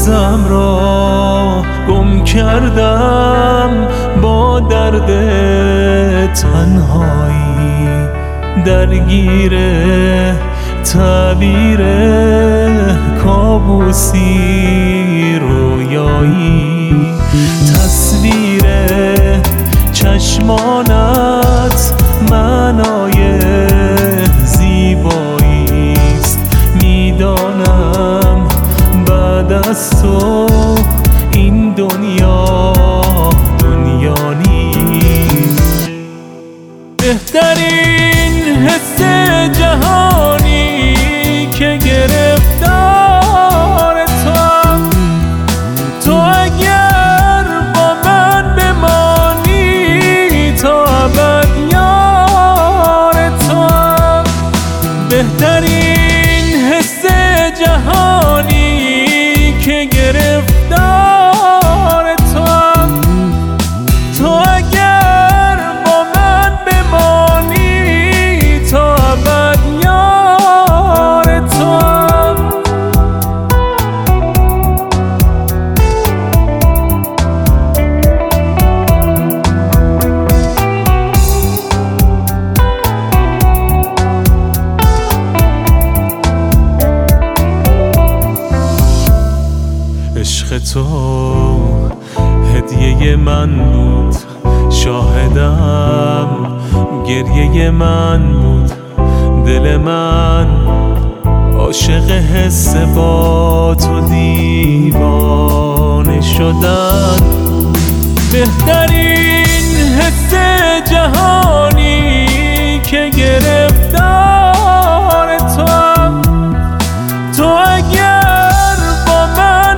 خودم را گم کردم با درد تنهایی، درگیر تعبیر کابوسی رویایی. تصویر چشمانت معنای زیباییست، میدانم بعد از تو این دنیا دنیا نیست. بهترین حس جهانی که گرفتار توام، تو اگر با من بمانی تا ابد یار توام. بهترین حس جهانی که گرفتار توام، تو اگر با من بمانی تا ابد یار توام. عشق تو هدیه من بود، شاهدم گریه من بود. دل من عاشق حس با تو دیوانه شدن. بهترین حس جهانی که گرفتار توام، تو اگر با من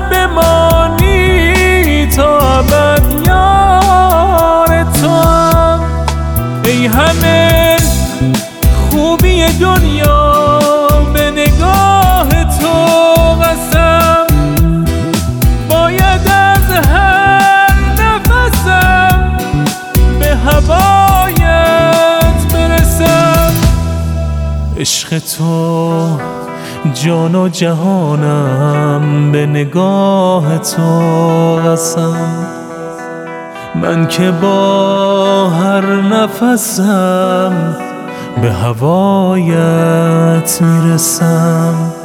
بمانی تا ابد یار توام. ای همه خوبی دنیا به نگاه تو قسم، باید از هر نفسم به هوایت برسم. عشق تو جان و جهانم به نگاه تو قسم، من که با هر نفسم به هوایت میرسم.